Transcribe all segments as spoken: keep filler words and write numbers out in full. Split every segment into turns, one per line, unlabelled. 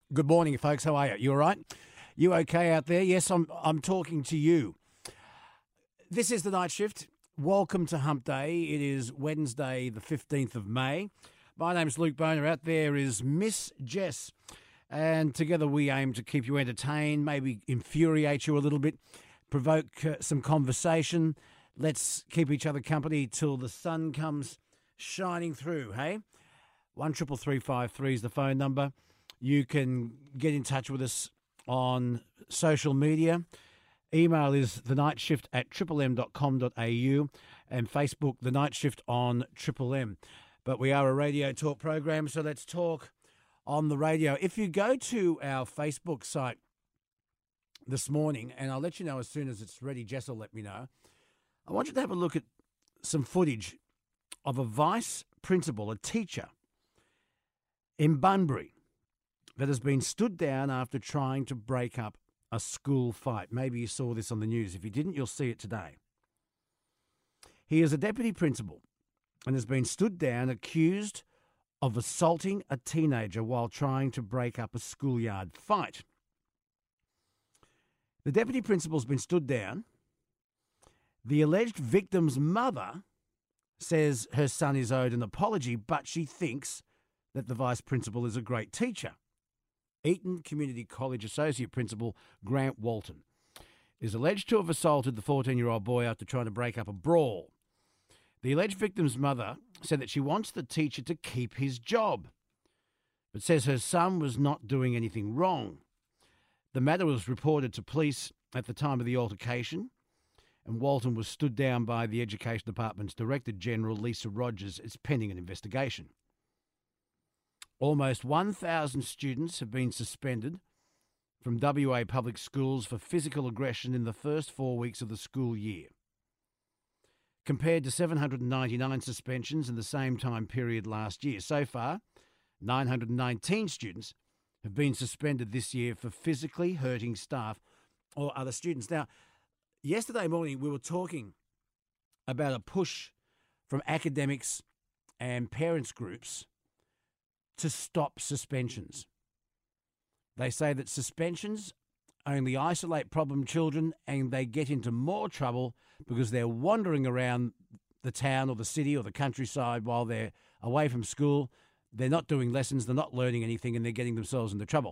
Good morning, folks. How are you? You all right? You okay out there? Yes, I'm I'm talking to you. This is the night shift. Welcome to Hump Day. It is Wednesday, the fifteenth of May. My name's Luke Boner. Out there is Miss Jess. And together we aim to keep you entertained, maybe infuriate you a little bit, provoke uh, some conversation. Let's keep each other company till the sun comes shining through, hey? one triple three five three is the phone number. You can get in touch with us on social media. Email is thenightshift at triple m dot com dot a u and Facebook, The Night Shift on Triple M. But we are a radio talk program, so let's talk on the radio. If you go to our Facebook site this morning, and I'll let you know as soon as it's ready, Jess will let me know, I want you to have a look at some footage of a vice principal, a teacher in Bunbury, that has been stood down after trying to break up a school fight. Maybe you saw this on the news. If you didn't, you'll see it today. He is a deputy principal and has been stood down accused of assaulting a teenager while trying to break up a schoolyard fight. The deputy principal's been stood down. The alleged victim's mother says her son is owed an apology, but she thinks that the vice principal is a great teacher. Eton Community College Associate Principal Grant Walton is alleged to have assaulted the fourteen-year-old boy after trying to break up a brawl. The alleged victim's mother said that she wants the teacher to keep his job, but says her son was not doing anything wrong. The matter was reported to police at the time of the altercation, and Walton was stood down by the Education Department's Director General, Lisa Rogers. It's pending an investigation. Almost one thousand students have been suspended from W A public schools for physical aggression in the first four weeks of the school year, compared to seven hundred ninety-nine suspensions in the same time period last year. So far, nine hundred nineteen students have been suspended this year for physically hurting staff or other students. Now, yesterday morning we were talking about a push from academics and parents groups to stop suspensions. They say that suspensions only isolate problem children and they get into more trouble because they're wandering around the town or the city or the countryside while they're away from school. They're not doing lessons, they're not learning anything, and they're getting themselves into trouble.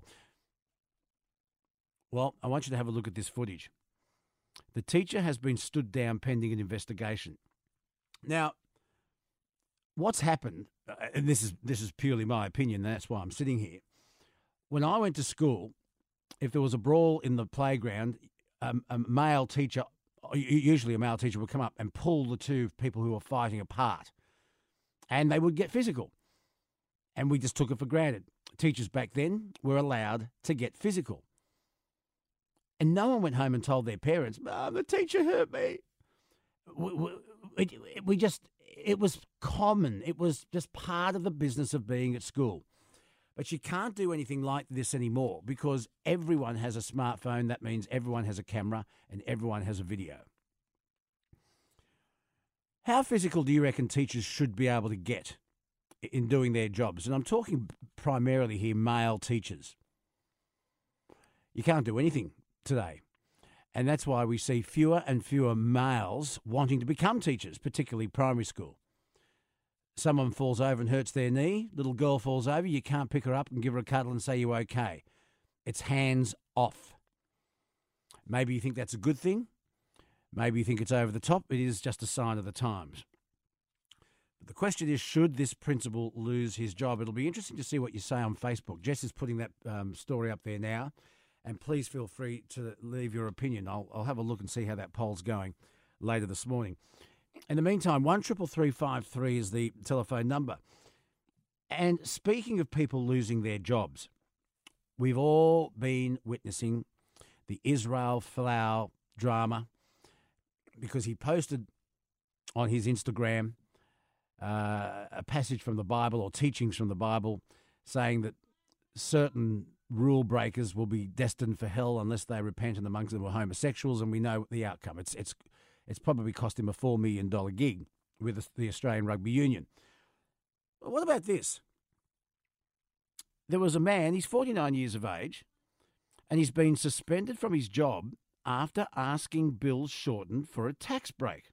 Well, I want you to have a look at this footage. The teacher has been stood down pending an investigation. Now, what's happened, and this is this is purely my opinion, and that's why I'm sitting here. When I went to school, if there was a brawl in the playground, um, a male teacher, usually a male teacher, would come up and pull the two people who were fighting apart, and they would get physical. And we just took it for granted. Teachers back then were allowed to get physical. And no one went home and told their parents, "Mum, the teacher hurt me." We, we, we just... It was common. It was just part of the business of being at school. But you can't do anything like this anymore because everyone has a smartphone. That means everyone has a camera and everyone has a video. How physical do you reckon teachers should be able to get in doing their jobs? And I'm talking primarily here male teachers. You can't do anything today. And that's why we see fewer and fewer males wanting to become teachers, particularly primary school. Someone falls over and hurts their knee, little girl falls over, you can't pick her up and give her a cuddle and say you're okay. It's hands off. Maybe you think that's a good thing. Maybe you think it's over the top. It is just a sign of the times. But the question is, should this principal lose his job? It'll be interesting to see what you say on Facebook. Jess is putting that um, story up there now. And please feel free to leave your opinion. I'll, I'll have a look and see how that poll's going later this morning. In the meantime, one triple three five three is the telephone number. And speaking of people losing their jobs, we've all been witnessing the Israel Folau drama because he posted on his Instagram uh, a passage from the Bible or teachings from the Bible saying that certain rule breakers will be destined for hell unless they repent, and amongst them were homosexuals, and we know the outcome. It's it's it's probably cost him a four million dollars gig with the Australian Rugby Union. What about this? there was a man, he's forty-nine years of age, and he's been suspended from his job after asking Bill Shorten for a tax break.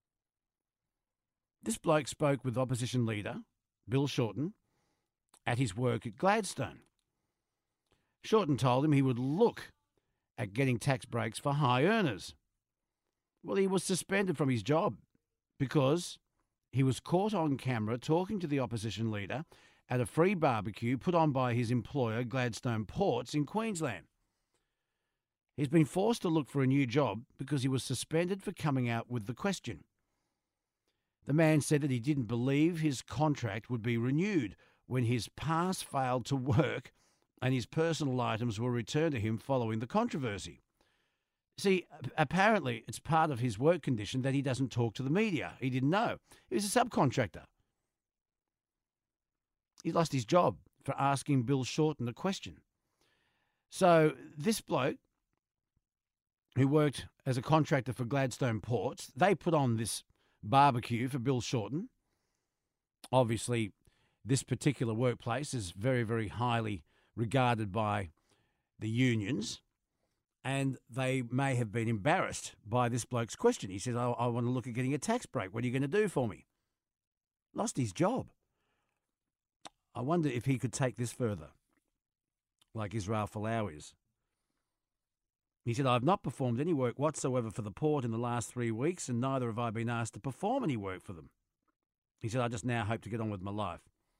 This bloke spoke with opposition leader Bill Shorten at his work at Gladstone. Shorten told him he would look at getting tax breaks for high earners. Well, he was suspended from his job because he was caught on camera talking to the opposition leader at a free barbecue put on by his employer, Gladstone Ports, in Queensland. He's been forced to look for a new job because he was suspended for coming out with the question. The man said that he didn't believe his contract would be renewed when his pass failed to work and his personal items were returned to him following the controversy. See, apparently it's part of his work condition that he doesn't talk to the media. He didn't know. He was a subcontractor. He lost his job for asking Bill Shorten a question. So this bloke, who worked as a contractor for Gladstone Ports, they put on this barbecue for Bill Shorten. Obviously, this particular workplace is very, very highly regarded by the unions, and they may have been embarrassed by this bloke's question. He says, oh, I want to look at getting a tax break. What are you going to do for me? Lost his job. I wonder if he could take this further, like Israel Folau is. He said, I've not performed any work whatsoever for the port in the last three weeks, and neither have I been asked to perform any work for them. He said, I just now hope to get on with my life.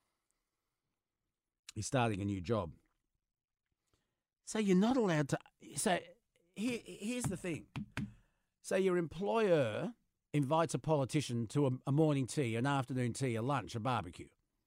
He's starting a new job. So you're not allowed to... So here, here's the thing. So your employer invites a politician to a, a morning tea, an afternoon tea, a lunch, a barbecue.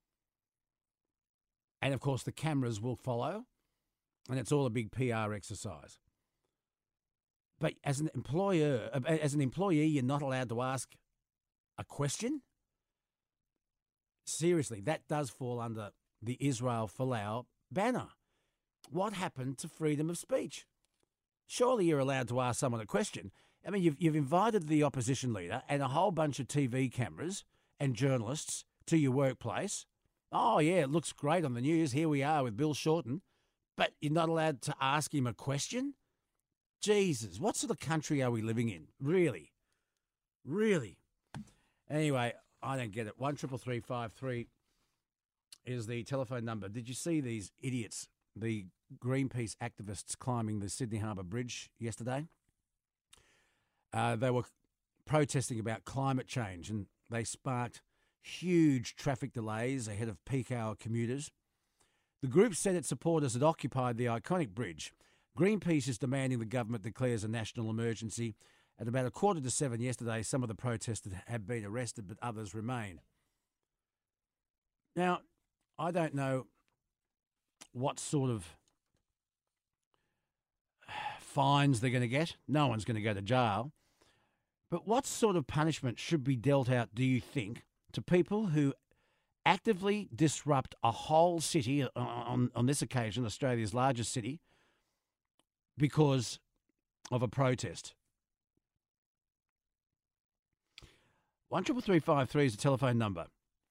And, of course, the cameras will follow, and it's all a big P R exercise. But as an employer, as an employee, you're not allowed to ask a question? Seriously, that does fall under the Israel Folau banner. What happened to freedom of speech? Surely you're allowed to ask someone a question. I mean, you've, you've invited the opposition leader and a whole bunch of T V cameras and journalists to your workplace. Oh, yeah, it looks great on the news. Here we are with Bill Shorten. But you're not allowed to ask him a question? Jesus, what sort of country are we living in? Really? Really? Anyway, I don't get it. One triple three five three is the telephone number. Did you see these idiots, the Greenpeace activists climbing the Sydney Harbour Bridge yesterday? Uh, they were protesting about climate change, and they sparked huge traffic delays ahead of peak hour commuters. The group said its supporters had occupied the iconic bridge. Greenpeace is demanding the government declares a national emergency. At about a quarter to seven yesterday, some of the protesters have been arrested, but others remain. Now, I don't know what sort of fines they're going to get. No one's going to go to jail. But what sort of punishment should be dealt out, do you think, to people who actively disrupt a whole city, on, on this occasion, Australia's largest city, because of a protest? One triple three five three is the telephone number.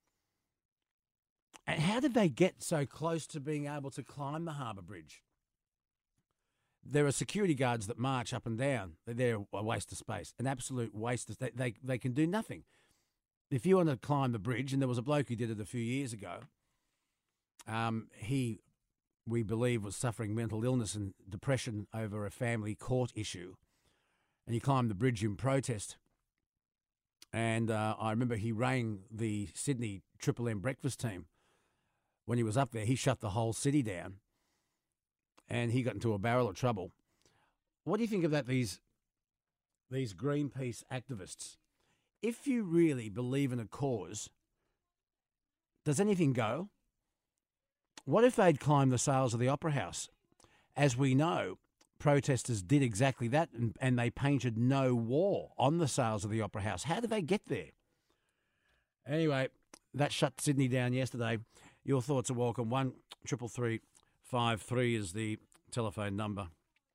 And how did they get so close to being able to climb the Harbour Bridge? There are security guards that march up and down. They're a waste of space, an absolute waste of... They, they, they can do nothing. If you want to climb the bridge, and there was a bloke who did it a few years ago, um, he, we believe, was suffering mental illness and depression over a family court issue, and he climbed the bridge in protest. And uh, I remember he rang the Sydney Triple M breakfast team. When he was up there, he shut the whole city down, and he got into a barrel of trouble. What do you think of that, these, these Greenpeace activists? If you really believe in a cause, does anything go? What if they'd climbed the sails of the Opera House? As we know, protesters did exactly that, and, and they painted "No War" on the sails of the Opera House. How did they get there? Anyway, that shut Sydney down yesterday. Your thoughts are welcome. One triple three five three is the telephone number.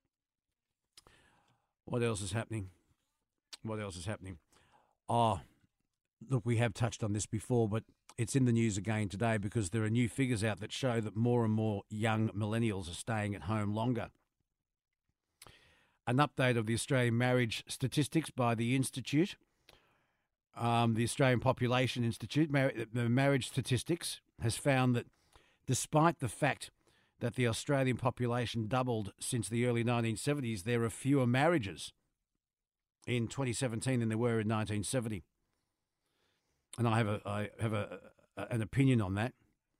What else is happening? What else is happening? Oh, look, we have touched on this before, but it's in the news again today because there are new figures out that show that more and more young millennials are staying at home longer. An update of the Australian marriage statistics by the Institute, um, the Australian Population Institute, Mar- the marriage statistics has found that despite the fact that the Australian population doubled since the early nineteen seventies, there are fewer marriages in twenty seventeen than there were in nineteen seventy. And I have a I have a, a an opinion on that.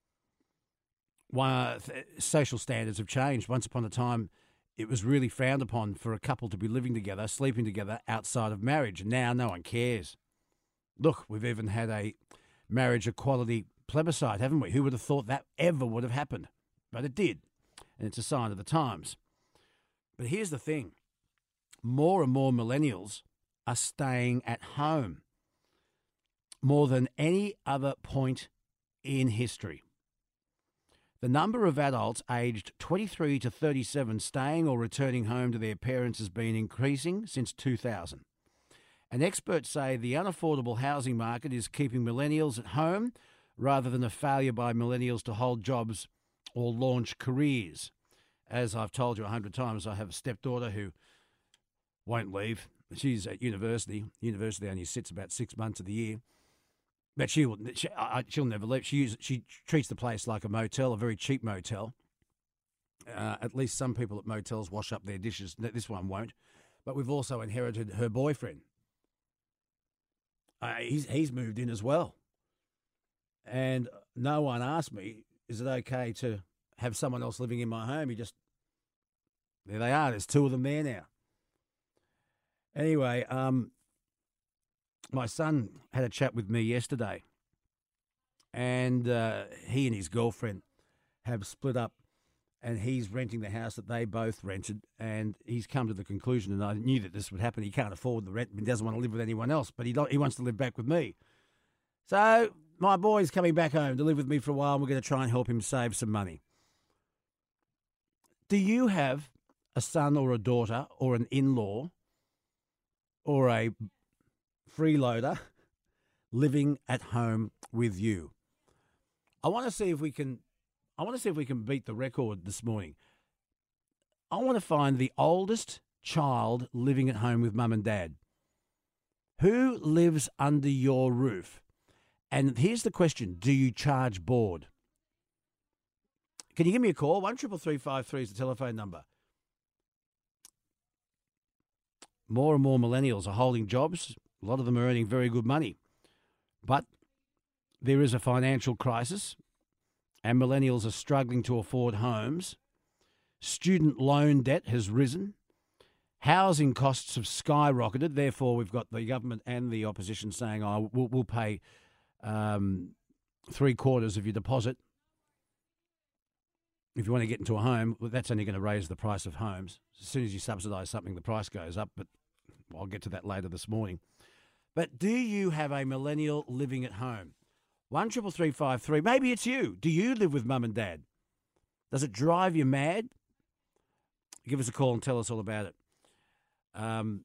One, th- social standards have changed. Once upon a time, it was really frowned upon for a couple to be living together, sleeping together outside of marriage. Now no one cares. Look, we've even had a marriage equality plebiscite, haven't we? Who would have thought that ever would have happened? But it did, and it's a sign of the times. But here's the thing. More and more millennials are staying at home more than any other point in history. The number of adults aged twenty-three to thirty-seven staying or returning home to their parents has been increasing since two thousand. And experts say the unaffordable housing market is keeping millennials at home rather than a failure by millennials to hold jobs or launch careers. As I've told you a hundred times, I have a stepdaughter who won't leave. She's at university. University only sits about six months of the year. But she will, she, I, she'll never leave. She uses, she treats the place like a motel, a very cheap motel. Uh, at least some people at motels wash up their dishes. This one won't. But we've also inherited her boyfriend. Uh, he's, he's moved in as well. And no one asked me, is it okay to have someone else living in my home? He just, there they are. There's two of them there now. Anyway, um, my son had a chat with me yesterday, and uh, he and his girlfriend have split up, and he's renting the house that they both rented, and he's come to the conclusion, and I knew that this would happen, he can't afford the rent and doesn't want to live with anyone else, but he, he wants to live back with me. So my boy's coming back home to live with me for a while, and we're going to try and help him save some money. Do you have a son or a daughter or an in-law or a freeloader living at home with you? I want to see if we can I want to see if we can beat the record this morning. I want to find the oldest child living at home with mum and dad. Who lives under your roof? And here's the question, do you charge board? Can you give me a call? one triple three five three is the telephone number. More and more millennials are holding jobs. A lot of them are earning very good money. But there is a financial crisis, and millennials are struggling to afford homes. Student loan debt has risen. Housing costs have skyrocketed. Therefore, we've got the government and the opposition saying, oh, we'll, we'll pay um, three quarters of your deposit. If you want to get into a home, well, that's only going to raise the price of homes. As soon as you subsidise something, the price goes up. But I'll get to that later this morning. But do you have a millennial living at home? one triple three five three. Maybe it's you. Do you live with mum and dad? Does it drive you mad? Give us a call and tell us all about it. Um,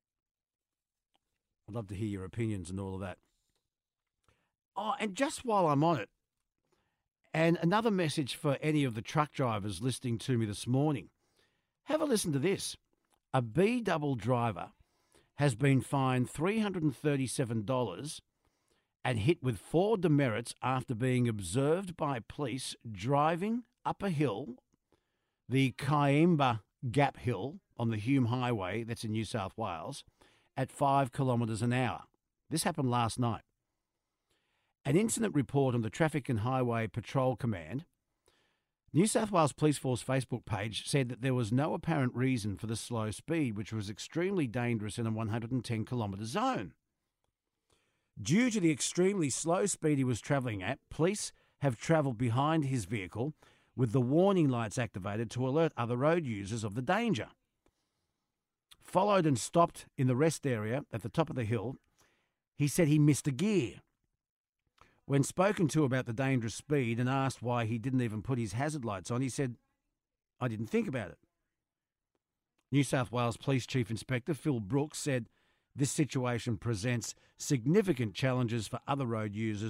I'd love to hear your opinions and all of that. Oh, and just while I'm on it, and another message for any of the truck drivers listening to me this morning. Have a listen to this. A B-double driver has been fined three hundred thirty-seven dollars and hit with four demerits after being observed by police driving up a hill, the Kiamba Gap Hill on the Hume Highway, that's in New South Wales, at five kilometres an hour. This happened last night. An incident report on the Traffic and Highway Patrol Command, New South Wales Police Force Facebook page said that there was no apparent reason for the slow speed, which was extremely dangerous in a one hundred ten kilometre zone. Due to the extremely slow speed he was travelling at, police have travelled behind his vehicle with the warning lights activated to alert other road users of the danger. Followed and stopped in the rest area at the top of the hill, he said he missed a gear. When spoken to about the dangerous speed and asked why he didn't even put his hazard lights on, he said, I didn't think about it. New South Wales Police Chief Inspector Phil Brooks said this situation presents significant challenges for other road users,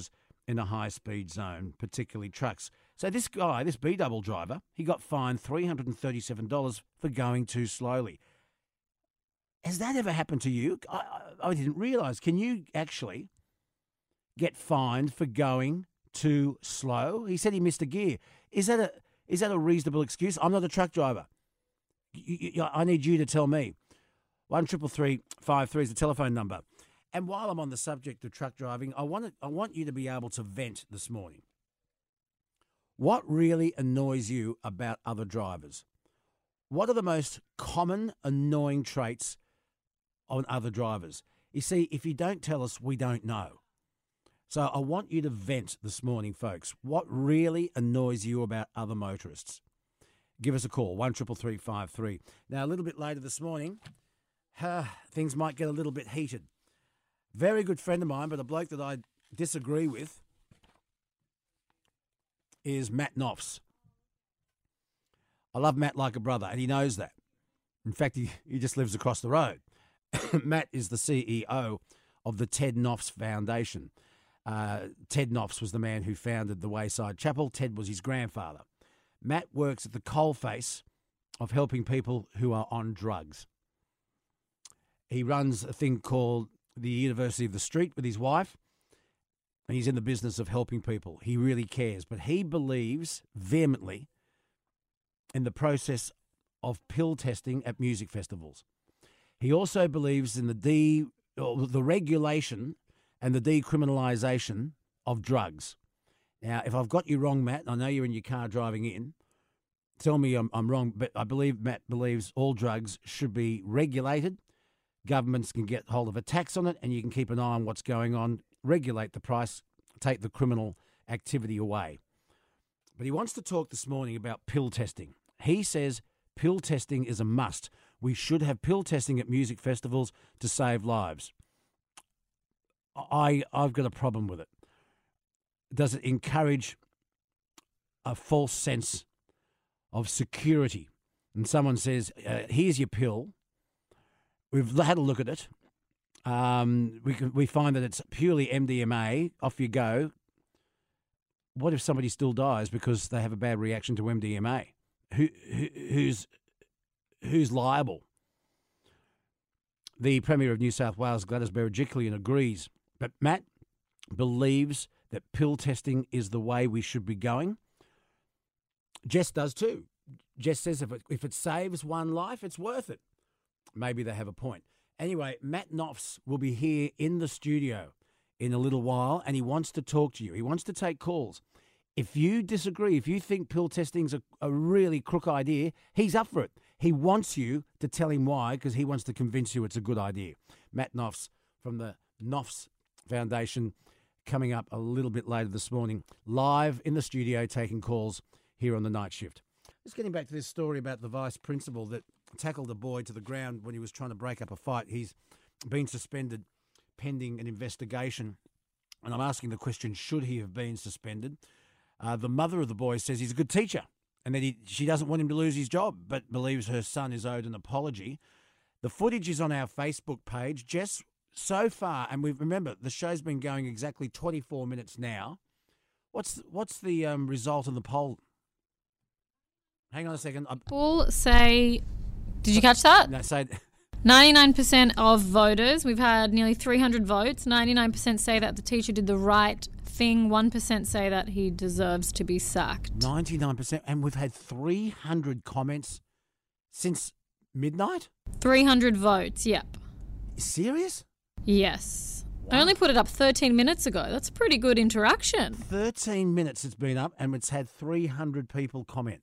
in a high-speed zone, particularly trucks. So this guy, this B-double driver, he got fined three hundred thirty-seven dollars for going too slowly. Has that ever happened to you? I, I, I didn't realise. Can you actually get fined for going too slow? He said he missed a gear. Is that a is that a reasonable excuse? I'm not a truck driver. You, you, I need you to tell me. One triple three five three is the telephone number. And while I'm on the subject of truck driving, I want to, I want you to be able to vent this morning. What really annoys you about other drivers? What are the most common annoying traits on other drivers? You see, if you don't tell us, we don't know. So I want you to vent this morning, folks. What really annoys you about other motorists? Give us a call, one triple three five three. Now, a little bit later this morning, uh, things might get a little bit heated. Very good friend of mine, but a bloke that I disagree with is Matt Knopfs. I love Matt like a brother, and he knows that. In fact, he, he just lives across the road. Matt is the C E O of the Ted Knopfs Foundation. Uh, Ted Knopfs was the man who founded the Wayside Chapel. Ted was his grandfather. Matt works at the coalface of helping people who are on drugs. He runs a thing called the University of the Street with his wife, and he's in the business of helping people. He really cares, but he believes vehemently in the process of pill testing at music festivals. He also believes in the de, the regulation and the decriminalisation of drugs. Now, if I've got you wrong, Matt, I know you're in your car driving in, tell me I'm, I'm wrong, but I believe Matt believes all drugs should be regulated. Governments can get hold of a tax on it, and you can keep an eye on what's going on, regulate the price, take the criminal activity away. But he wants to talk this morning about pill testing. He says pill testing is a must. We should have pill testing at music festivals to save lives. I, I've got a problem with it. Does it encourage a false sense of security? And someone says, uh, here's your pill. We've had a look at it. Um, we can, we find that it's purely M D M A. Off you go. What if somebody still dies because they have a bad reaction to M D M A? Who, who who's who's liable? The Premier of New South Wales, Gladys Berejiklian, agrees, but Matt believes that pill testing is the way we should be going. Jess does too. Jess says if it, if it saves one life, it's worth it. Maybe they have a point. Anyway, Matt Knopfs will be here in the studio in a little while, and he wants to talk to you. He wants to take calls. If you disagree, if you think pill testing's a, a really crook idea, he's up for it. He wants you to tell him why, because he wants to convince you it's a good idea. Matt Knopfs from the Knopfs Foundation coming up a little bit later this morning, live in the studio taking calls here on the night shift. Just getting back to this story about the vice principal that tackled a boy to the ground when he was trying to break up a fight. He's been suspended pending an investigation. And I'm asking the question, should he have been suspended? Uh, the mother of the boy says he's a good teacher and that he, she doesn't want him to lose his job, but believes her son is owed an apology. The footage is on our Facebook page. Jess, so far, and we remember the show's been going exactly twenty-four minutes now. What's what's the um, result of the poll? Hang on a second.
People say, did you catch that?
No, say
ninety-nine percent of voters, we've had nearly three hundred votes, ninety-nine percent say that the teacher did the right thing, one percent say that he deserves to be sacked.
ninety-nine percent, and we've had three hundred comments since midnight?
three hundred votes, yep.
Serious?
Yes.
Wow.
I only put it up thirteen minutes ago. That's a pretty good interaction.
thirteen minutes it's been up, and it's had three hundred people comment.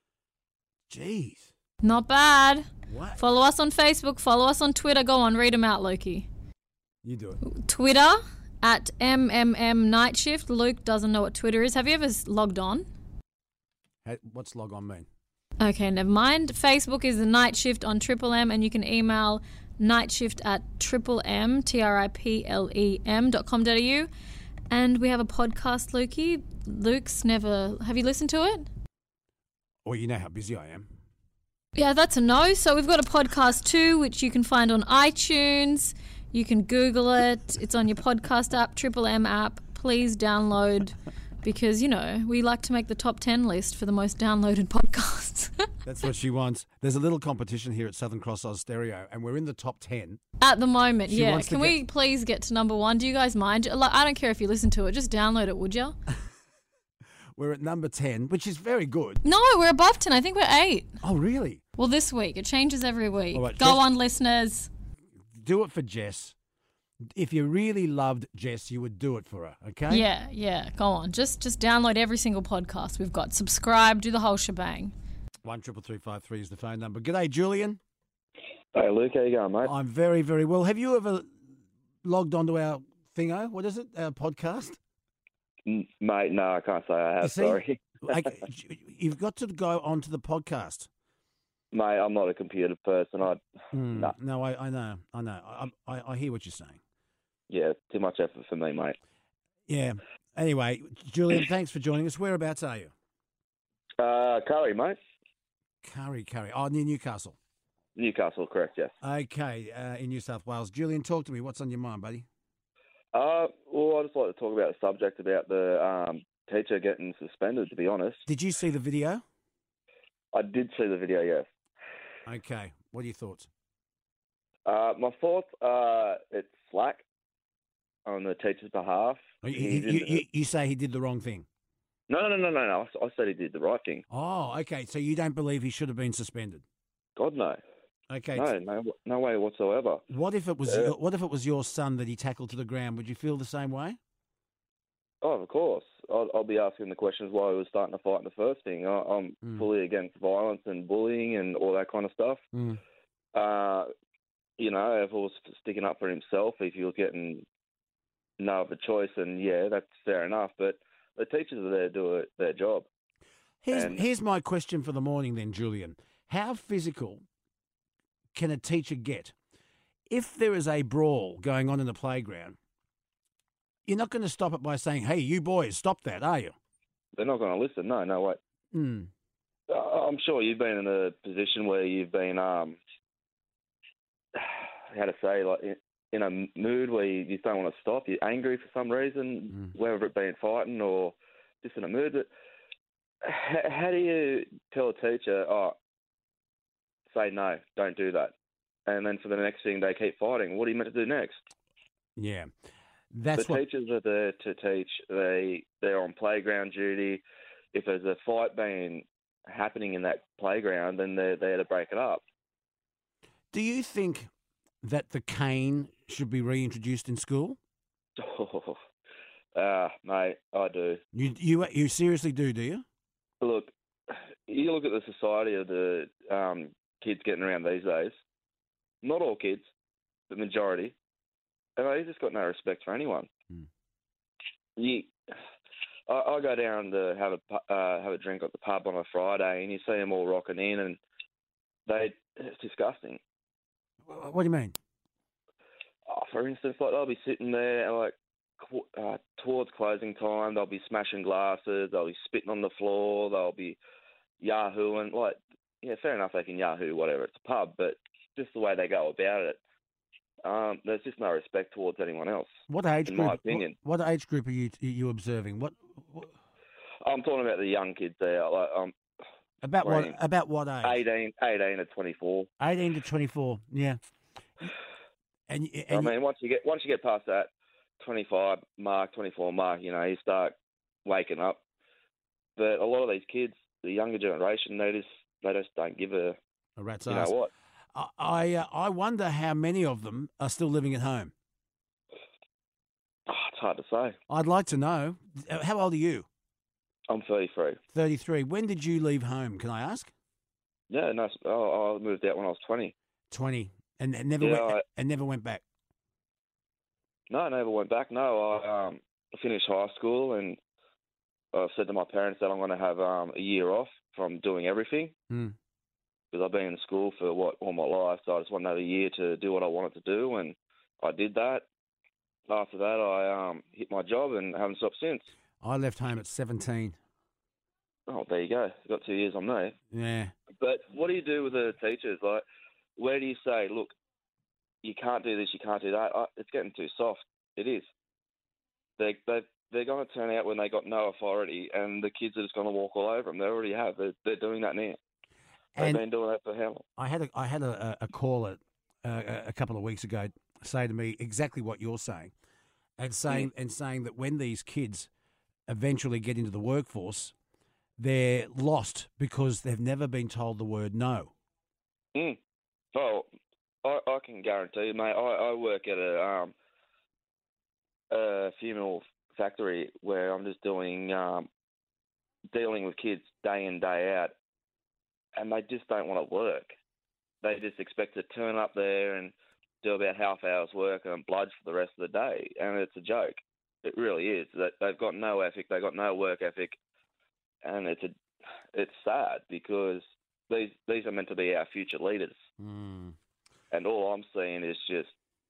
Jeez.
Not bad.
What?
Follow us on Facebook. Follow us on Twitter. Go on, read them out, Loki.
You do it.
Twitter at M M M Night Shift. Luke doesn't know what Twitter is. Have you ever logged on?
Hey, what's log on mean?
Okay, never mind. Facebook is the Night Shift on Triple M, and you can email nightshift at triple M, T R I P L E M dot com dot A U. And we have a podcast, Lukey. Luke's never... Have you listened to it?
Well, you know how busy I am.
Yeah, that's a no. So we've got a podcast too, which you can find on iTunes. You can Google it. It's on your podcast app, Triple M app. please download because, you know, we like to make the top ten list for the most downloaded podcasts.
That's what she wants. There's a little competition here at Southern Cross Oz Stereo, and we're in the top ten.
At the moment,
She
yeah.
wants to
Can we please get to number one? Do you guys mind? Like, I don't care if you listen to it. Just download it, would you?
We're at number ten, which is very good.
No, we're above ten. I think we're eight.
Oh, really?
Well, this week. It changes every week.
All right,
Go
Jess-
on, listeners.
Do it for Jess. If you really loved Jess, you would do it for her, okay?
Yeah, yeah. Go on. Just just download every single podcast we've got. Subscribe. Do the whole shebang.
One triple three five three is the phone number. G'day, Julian.
Hey, Luke, how you going, mate?
I'm very, very well. Have you ever logged onto our thingo? What is it? Our podcast?
N- mate, no, I can't say I
You
have,
see?
sorry.
Like, you've got to go onto the podcast.
Mate, I'm not a computer person. I,
Hmm,
No.
No, I, I know. I know. I, I, I hear what you're saying.
yeah, too much effort for me, mate.
Yeah. Anyway, Julian, thanks for joining us. Whereabouts are you?
Uh, Curry, mate.
Curry, Curry. Oh, near Newcastle.
Newcastle, correct, yes.
Okay, uh, in New South Wales. Julian, talk to me. What's on your mind, buddy?
Uh, well, I just like to talk about the subject about the um, teacher getting suspended, to be honest.
Did you see the video?
I did see the video, yes.
Okay. What are your thoughts?
Uh, my thoughts are it's slack on the teacher's behalf.
Oh, You,
He
you,
didn't-
you, you say he did the wrong thing.
No, no, no, no, no, no. I, I said he did the right thing.
Oh, okay. So you don't believe he should have been suspended?
God, no.
Okay.
No, no, no way whatsoever.
What if it was
Uh,
your, what if it was your son that he tackled to the ground? Would you feel the same way?
Oh, of course. I'll, I'll be asking the questions why he was starting to fight in the first thing. I, I'm
Mm.
fully against violence and bullying and all that kind of stuff.
Mm.
Uh, you know, if he was sticking up for himself, if he was getting no other choice, then yeah, that's fair enough. But the teachers are there to do it, their job.
Here's
And-
here's my question for the morning, then, Julian. How physical can a teacher get? If there is a brawl going on in the playground, you're not going to stop it by saying, "Hey, you boys, stop that," are you?
They're not going to listen. No, no way.
Mm.
Uh, I'm sure you've been in a position where you've been, um, how to say, like in, in a mood where you just don't want to stop. You're angry for some reason,
Mm.
whether it been fighting or just in a mood. But h- how do you tell a teacher, oh, say no, don't do that, and then for the next thing they keep fighting? What are you meant to do next?
Yeah, that's
the
what.
teachers are there to teach. They they're on playground duty. If there's a fight being happening in that playground, then they're there to break it up.
Do you think that the cane should be reintroduced in school?
Oh, ah, mate, I do.
You you you seriously do, do you?
Look, you look at the society of the um, kids getting around these days. Not all kids, the majority. And they just got no respect for anyone.
Mm.
You, I, I go down to have a pu- uh, have a drink at the pub on a Friday, and you see them all rocking in, and they it's disgusting.
Wh- What do you mean?
Oh, for instance, like they'll be sitting there, and like qu- uh, towards closing time, they'll be smashing glasses, they'll be spitting on the floor, they'll be yahooing. Like, yeah, fair enough, they can yahoo whatever. It's a pub, but just the way they go about it. Um, there's just no respect towards anyone else.
What age
In
group?
my opinion.
What, what age group are you are you observing? What, what
I'm talking about the young kids there, like um,
about what
Right.
about what age?
eighteen, eighteen to twenty-four.
Eighteen to twenty-four. Yeah. And, y-
I
and
mean, once you get once you get past that twenty-five mark, twenty-four mark, you know, you start waking up. But a lot of these kids, the younger generation, they just they just don't give a
a rat's
you know
ass.
what.
I I, uh, I wonder how many of them are still living at home.
Oh, it's hard to say.
I'd like to know. Uh, How old are you?
I'm thirty-three.
thirty-three. When did you leave home? Can I ask?
Yeah, no, oh, I moved out when I was twenty.
twenty. And, and never
Yeah,
went,
I-
and never went back.
No, I never went back. No, I um, finished high school and I said to my parents that I'm going to have um, a year off from doing everything
Hmm.
because I've been in school for what all my life. So I just wanted to have a year to do what I wanted to do, and I did that. After that, I um, hit my job and haven't stopped since.
I left home at seventeen.
Oh, there you go. You've got two years on me.
Yeah.
But what do you do with the teachers? Like, where do you say, look, you can't do this, you can't do that? I, it's getting too soft. It is. They they they're going to turn out when they got no authority, and the kids are just going to walk all over them. They already have. They're, they're doing that now. They've
And
been doing that for how long?
I had a, I had a, a caller uh, a couple of weeks ago say to me exactly what you're saying, and saying
Mm.
and saying that when these kids eventually get into the workforce, they're lost because they've never been told the word no.
Mm. Oh, I, I can guarantee you, mate. I, I work at a um a funeral factory where I'm just doing um dealing with kids day in day out, and they just don't want to work. They just expect to turn up there and do about half hours work and bludge for the rest of the day, and it's a joke. It really is. That they've got no ethic. They've got no work ethic, and it's a it's sad because these these are meant to be our future leaders.
Mm.
And all I'm seeing is just,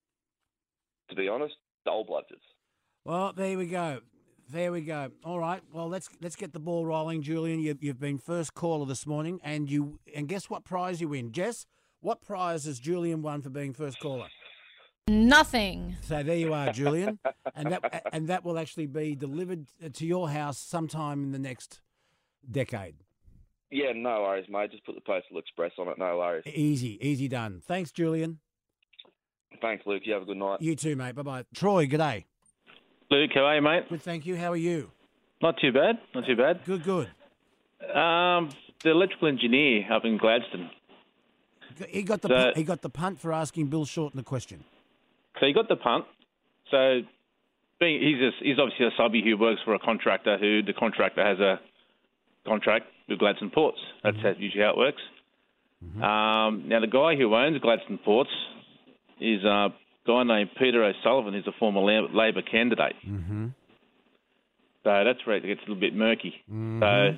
to be honest, dull bludgers.
Well, there we go. There we go. All right. Well, let's let's get the ball rolling, Julian. You, you've been first caller this morning, and you and guess what prize you win, Jess? What prize has Julian won for being first caller?
Nothing.
So there you are, Julian, and that and that will actually be delivered to your house sometime in the next decade.
Yeah, no worries, mate. Just put the Postal Express on it. No worries.
Easy, easy done. Thanks, Julian.
Thanks, Luke. You have a good night.
You too, mate. Bye bye. Troy, g'day.
Luke, how are you, mate?
Good, thank you. How are you?
Not too bad, not too bad.
Good, good.
Um, the electrical engineer up in Gladstone.
He got the
So-
punt, he got the punt for asking Bill Shorten the question.
So he got the punt. So being, he's a, he's obviously a subby who works for a contractor who the contractor has a contract with Gladstone Ports. That's
Mm-hmm.
how, usually how it works. Mm-hmm. Um, now the guy who owns Gladstone Ports is a guy named Peter O'Sullivan, who's a former Labor candidate.
Mm-hmm.
So that's where it gets a little bit murky.
Mm-hmm.
So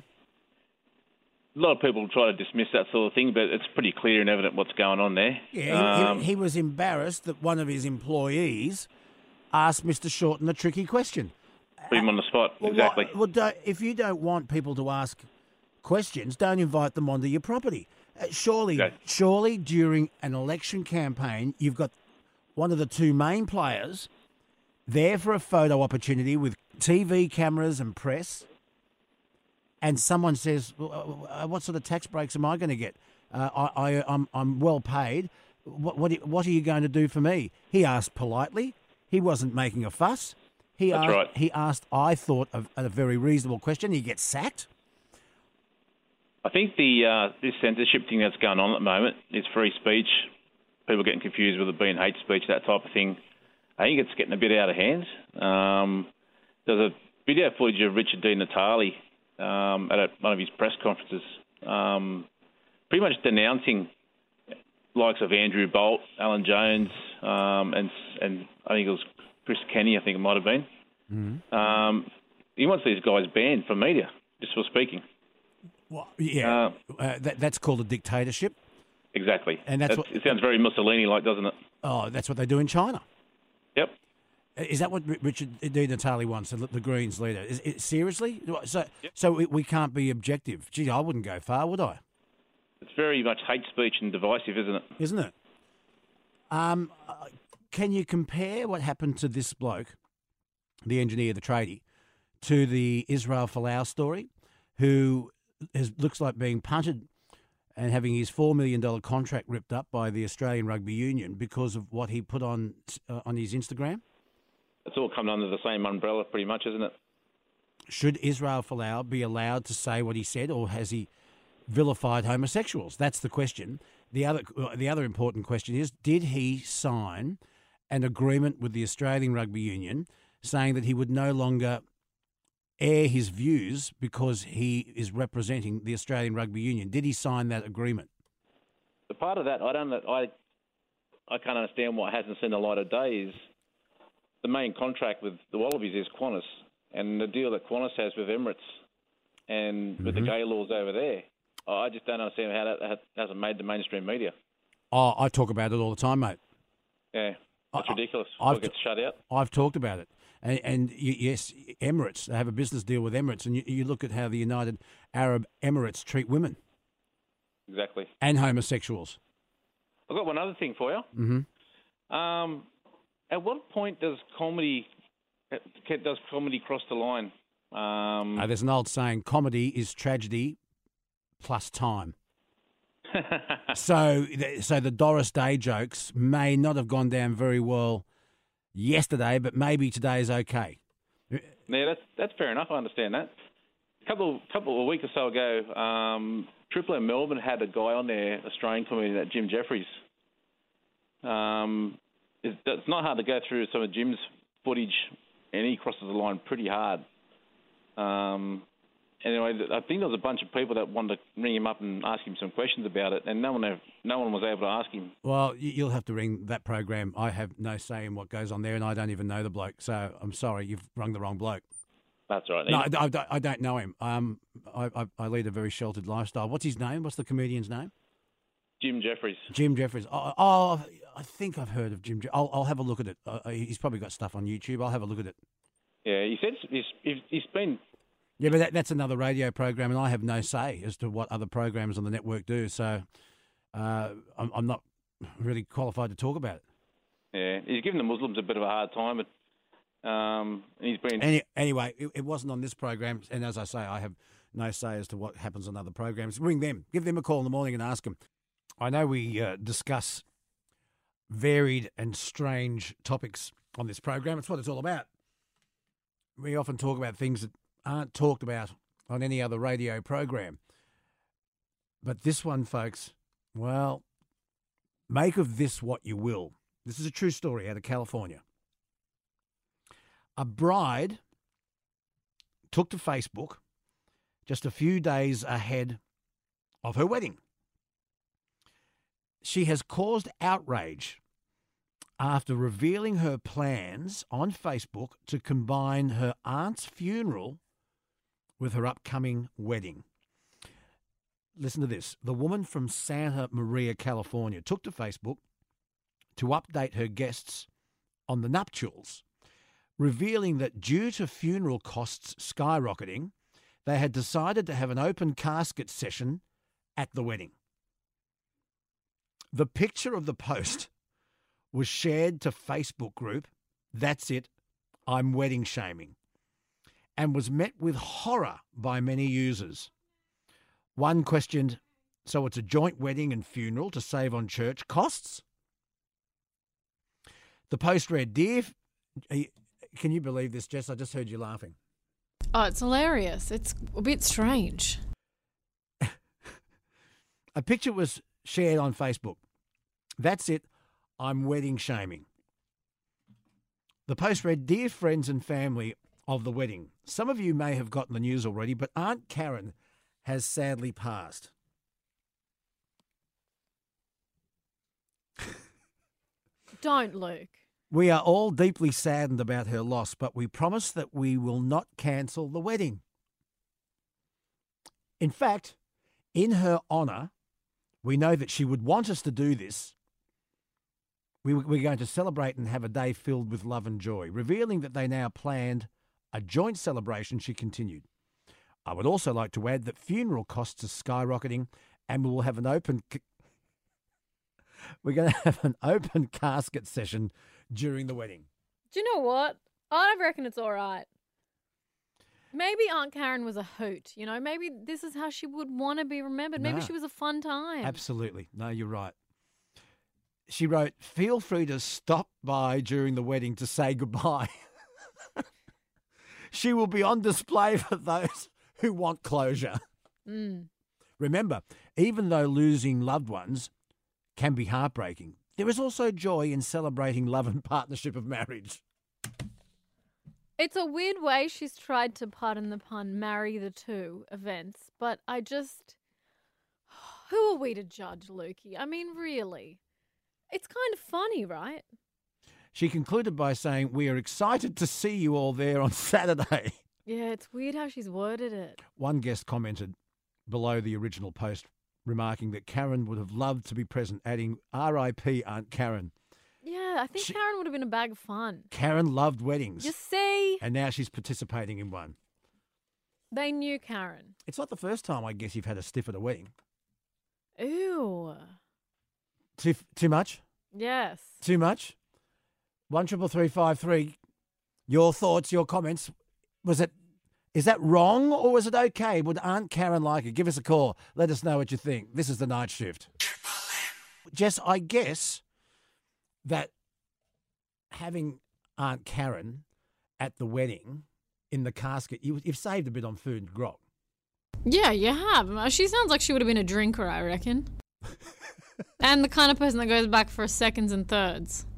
a lot of people try to dismiss that sort of thing, but it's pretty clear and evident what's going on there.
Yeah, he,
Um,
he, he was embarrassed that one of his employees asked Mister Shorten a tricky question.
Put him on the spot,
Well,
exactly.
why- well, don't, if you don't want people to ask questions, don't invite them onto your property. Uh, surely,
Okay.
surely during an election campaign, you've got one of the two main players there for a photo opportunity with T V cameras and press, and someone says, well, uh, "What sort of tax breaks am I going to get? Uh, I, I, I'm, I'm well paid. What, what, what are you going to do for me?" He asked politely. He wasn't making a fuss. He
That's
asked,
right.
He asked, I thought, a, a very reasonable question. He gets sacked.
I think the uh, this censorship thing that's going on at the moment is free speech. People getting confused with it being hate speech, that type of thing. I think it's getting a bit out of hand. Um, there's a video footage of Richard D. Natale um, at a, one of his press conferences, um, pretty much denouncing likes of Andrew Bolt, Alan Jones, um, and and I think it was Chris Kenny. I think it might have been.
Mm-hmm.
Um, he wants these guys banned from media just for speaking.
Well, yeah,
Uh,
uh, that, that's called a dictatorship.
Exactly.
And that's
That's-
what-
it sounds very Mussolini-like, doesn't it?
Oh, that's what they do in China.
Yep.
Is that what R- Richard D. Natale wants, the, the Greens leader? Is, is, seriously? So, so we, we can't be objective. Gee, I wouldn't go far, would I?
It's very much hate speech and divisive, isn't it?
Isn't it? Um, uh, can you compare what happened to this bloke, the engineer, the tradie, to the Israel Folau story, who is, looks like being punted and having his four million dollars contract ripped up by the Australian Rugby Union because of what he put on uh, on his Instagram?
It's all coming under the same umbrella, pretty much, isn't it?
Should Israel Folau be allowed to say what he said, or has he vilified homosexuals? That's the question. The other, the other important question is, did he sign an agreement with the Australian Rugby Union saying that he would no longer air his views because he is representing the Australian Rugby Union? Did he sign that agreement?
The part of that, I don't, I, I can't understand why it hasn't seen the light of day. Is the main contract with the Wallabies is Qantas, and the deal that Qantas has with Emirates and with the gay laws over there. I just don't understand how that hasn't made the mainstream media.
Oh, I talk about it all the time, mate.
Yeah, that's
I-
ridiculous.
I've
It gets shut out.
I've talked about it. And, and y- yes, Emirates, they have a business deal with Emirates, and you, you look at how the United Arab Emirates treat women
Exactly.
and homosexuals.
I've got one other thing for you.
Mm-hmm.
Um, at what point does comedy Cat does comedy cross the line? Um,
Uh, there's an old saying, comedy is tragedy plus time. so, th- so the Doris Day jokes may not have gone down very well yesterday, but maybe today is okay.
yeah, that's that's fair enough. I understand that. A couple couple of weeks or so ago, um, Triple M Melbourne had a guy on there, Australian comedian, that Jim Jeffries. Um, it's, it's not hard to go through some of Jim's footage, and he crosses the line pretty hard. Um, anyway, I think there was a bunch of people that wanted to ring him up and ask him some questions about it, and no one have, no one was able to ask him.
Well, y- you'll have to ring that program. I have no say in what goes on there, and I don't even know the bloke. So I'm sorry, you've rung the wrong bloke.
That's right.
No, I, I don't- I don't know him. Um, I, I, I lead a very sheltered lifestyle. What's his name? What's the comedian's name?
Jim Jeffries.
Jim Jeffries. Oh, oh I think I've heard of Jim. Je- I'll, I'll have a look at it. Uh, he's probably got stuff on YouTube. I'll have a look at it.
Yeah, he said he's, he's, he's been...
Yeah, but that, that's another radio program, and I have no say as to what other programs on the network do. So uh, I'm, I'm not really qualified to talk about it.
Yeah, he's given the Muslims a bit of a hard time, but um, he's been...
Any, anyway, it, it wasn't on this program, and as I say, I have no say as to what happens on other programs. Ring them. Give them a call in the morning and ask them. I know we uh, discuss varied and strange topics on this program. It's what it's all about. We often talk about things that aren't talked about on any other radio program. But this one, folks, well, make of this what you will. This is a true story out of California. A bride took to Facebook just a few days ahead of her wedding. She has caused outrage after revealing her plans on Facebook to combine her aunt's funeral with her upcoming wedding. Listen to this. The woman from Santa Maria, California, took to Facebook to update her guests on the nuptials, revealing that due to funeral costs skyrocketing, they had decided to have an open casket session at the wedding. The picture of the post was shared to Facebook group, That's It, I'm Wedding Shaming, and was met with horror by many users. One questioned, so it's a joint wedding and funeral to save on church costs? The post read, Dear... Can you believe this, Jess? I just heard you laughing.
Oh, it's hilarious. It's a bit strange.
A picture was shared on Facebook. That's it. I'm wedding shaming. The post read, Dear friends and family of the wedding, some of you may have gotten the news already, but Aunt Karen has sadly passed.
Don't, Luke.
We are all deeply saddened about her loss, but we promise that we will not cancel the wedding. In fact, in her honour, we know that she would want us to do this. We, we're going to celebrate and have a day filled with love and joy. Revealing that they now planned a joint celebration, she continued. I would also like to add that funeral costs are skyrocketing and we will have an open... Ca- we're going to have an open casket session during the wedding.
Do you know what? I reckon it's all right. Maybe Aunt Karen was a hoot, you know? Maybe this is how she would want to be remembered. Maybe
No.
she was a fun time.
Absolutely. No, you're right. She wrote, feel free to stop by during the wedding to say goodbye. She will be on display for those who want closure.
Mm.
Remember, even though losing loved ones can be heartbreaking, there is also joy in celebrating love and partnership of marriage.
It's a weird way she's tried to, pardon the pun, marry the two events, but I just... Who are we to judge, Lukey? I mean, really? It's kind of funny, right?
She concluded by saying, we are excited to see you all there on Saturday.
Yeah, it's weird how she's worded it.
One guest commented below the original post, remarking that Karen would have loved to be present, adding, R I P Aunt Karen.
Yeah, I think
She-
Karen would have been a bag of fun.
Karen loved weddings,
You see?
and now she's participating in one.
They knew Karen.
It's not the first time, I guess, you've had a stiff at a wedding.
Ew.
Too, too much?
Yes.
Too much? One triple three five three. Your thoughts, your comments. Was it? Is that wrong or was it okay? Would Aunt Karen like it? Give us a call. Let us know what you think. This is the Night Shift. Jess, I guess that having Aunt Karen at the wedding in the casket, you, you've saved a bit on food and grog.
Yeah, you have. She sounds like she would have been a drinker, I reckon. And the kind of person that goes back for seconds and thirds.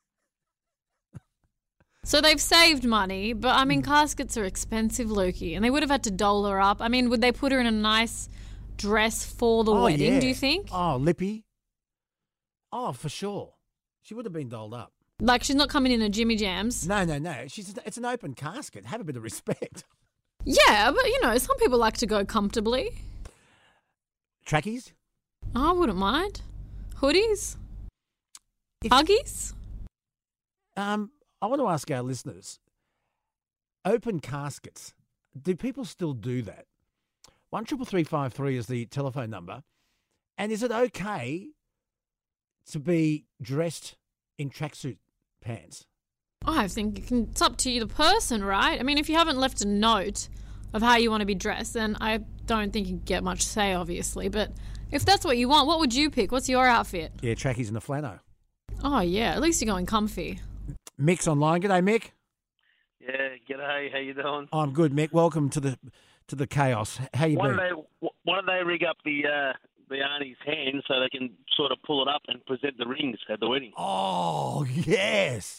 So they've saved money, but I mean, caskets are expensive, Lukey, and they would have had to dole her up. I mean, would they put her in a nice dress for the
Oh,
wedding,
yeah.
do you think?
Oh, lippy. Oh, for sure. She would have been doled up.
Like, she's not coming in a Jimmy Jams.
No, no, no. She's it's an open casket. Have a bit of respect.
Yeah, but, you know, some people like to go comfortably.
Trackies?
I wouldn't mind. Hoodies?
If-
Huggies?
Um, I want to ask our listeners, open caskets, do people still do that? One triple three five three is the telephone number. And is it okay to be dressed in tracksuit pants?
I think it can, it's up to you, the person, right? I mean, if you haven't left a note of how you want to be dressed, then I don't think you get much say, obviously. But if that's what you want, what would you pick? What's your outfit?
Yeah, trackies and a flannel.
Oh, yeah, at least you're going comfy.
Mick's online. G'day, Mick.
Yeah, g'day. How you doing?
I'm good, Mick. Welcome to the to the chaos. How you
Why
been?
don't they Why don't they rig up the uh, the Arnie's hand so they can sort of pull it up and present the rings at the wedding?
Oh, yes.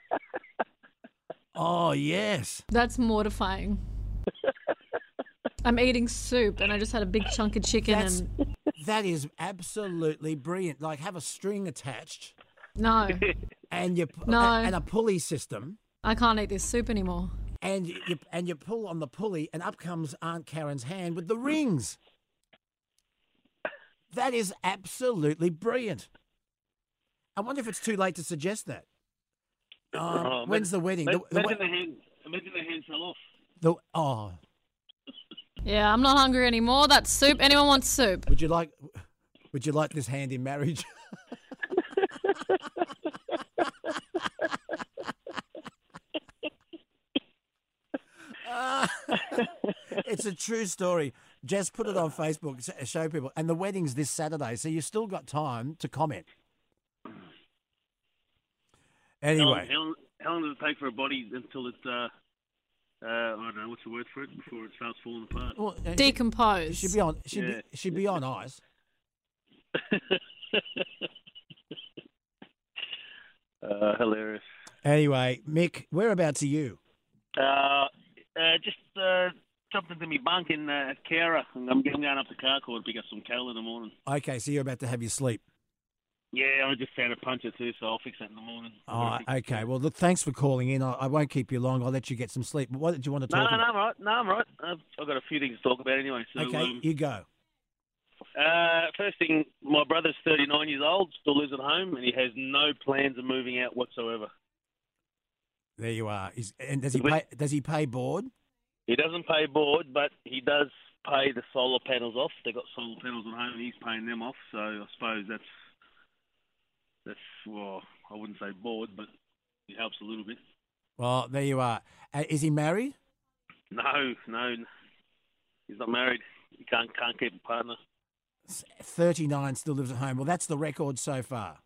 Oh, yes.
That's mortifying. I'm eating soup and I just had a big chunk of chicken
That's,
and...
that is absolutely brilliant. Like, have a string attached
No,
and you
No.
and a pulley system,
I can't eat this soup anymore.
and you and you pull on the pulley, and up comes Aunt Karen's hand with the rings. That is absolutely brilliant. I wonder if it's too late to suggest that. Um,
Oh,
when's the wedding? The, the,
Imagine
we-
the hand. Imagine the hand fell off.
the, oh,
Yeah, I'm not hungry anymore. That's soup. Anyone wants soup?
would you like? Would you like this hand in marriage? Ah, it's a true story. Just put it on Facebook, s- show people. And the wedding's this Saturday, so you've still got time to comment. Anyway,
How, long, how long does it take for a body until it? Uh, uh, I don't know what's the word for it before it starts falling apart.
well, uh,
Decompose.
should be on. Should
Yeah.
be should be on ice.
uh, hilarious.
Anyway, Mick, whereabouts are you?
Uh, uh, just uh, jumped into my bunk in uh, at Cowra, and I'm going up to Carcourt to pick up some cattle in the morning.
Okay, so you're about to have your sleep.
Yeah, I just found a puncher too, so I'll fix that in the morning.
Oh, okay. Well, look, thanks for calling in. I, I won't keep you long. I'll let you get some sleep. But what did you want to
No,
talk
no, no,
about?
I'm right. No, I'm right. I've, I've got a few things to talk about anyway. So,
Okay,
um,
you go.
uh, first thing, my brother's thirty-nine years old, still lives at home, and he has no plans of moving out whatsoever.
There you are. Is, and does he
We-
pay? Does he pay board?
He doesn't pay board, but he does pay the solar panels off. They've got solar panels at home, and he's paying them off. So I suppose that's that's well, I wouldn't say bored, but it helps a little bit.
Well, there you are. Uh, is he married?
No, no, he's not married. He can't can't keep a partner.
thirty-nine, still lives at home. Well, that's the record so far.